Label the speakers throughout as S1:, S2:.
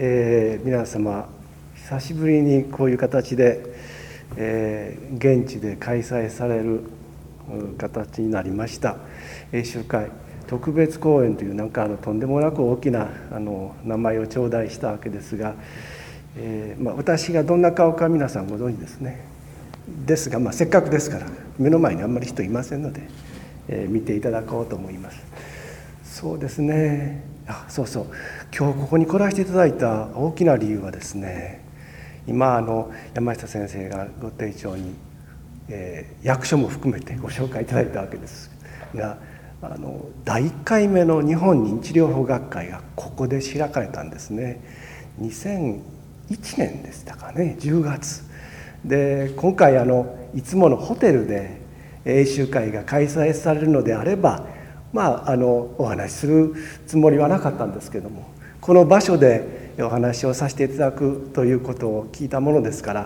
S1: 皆様久しぶりにこういう形で、現地で開催される形になりました。英集会特別公演というとんでもなく大きな名前を頂戴したわけですが、私がどんな顔か皆さんご存知ですね。ですが、せっかくですから目の前にあんまり人いませんので、見ていただこうと思います。そうですね。今日ここに来らせていただいた大きな理由はですね、今山下先生がご丁重に、役所も含めてご紹介いただいたわけですが、第1回目の日本認知療法学会がここで開かれたんですね。2001年でしたかね、10月で、今回いつものホテルで英集会が開催されるのであれば、お話しするつもりはなかったんですけども、この場所でお話をさせていただくということを聞いたものですから、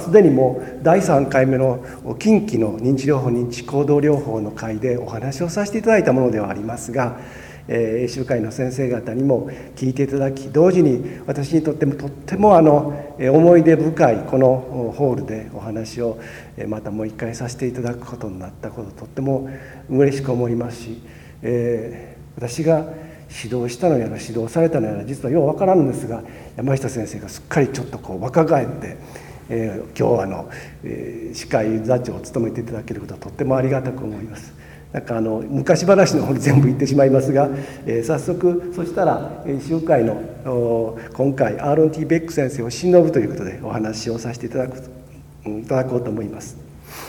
S1: すでにもう第3回目の近畿の認知療法認知行動療法の会でお話をさせていただいたものではありますが、英集会の先生方にも聞いていただき、同時に私にとってもとっても思い出深いこのホールでお話をまたもう一回させていただくことになったこと、とっても嬉しく思いますし、私が指導したのやら指導されたのやら実はよう分からんのですが、山下先生がすっかりちょっと若返って、今日司会座長を務めていただけることはとってもありがたく思います。昔話の方に全部言ってしまいますが、早速そしたら集会の今回アーロン・T・ベック先生を偲ぶということでお話をさせていただこうと思います。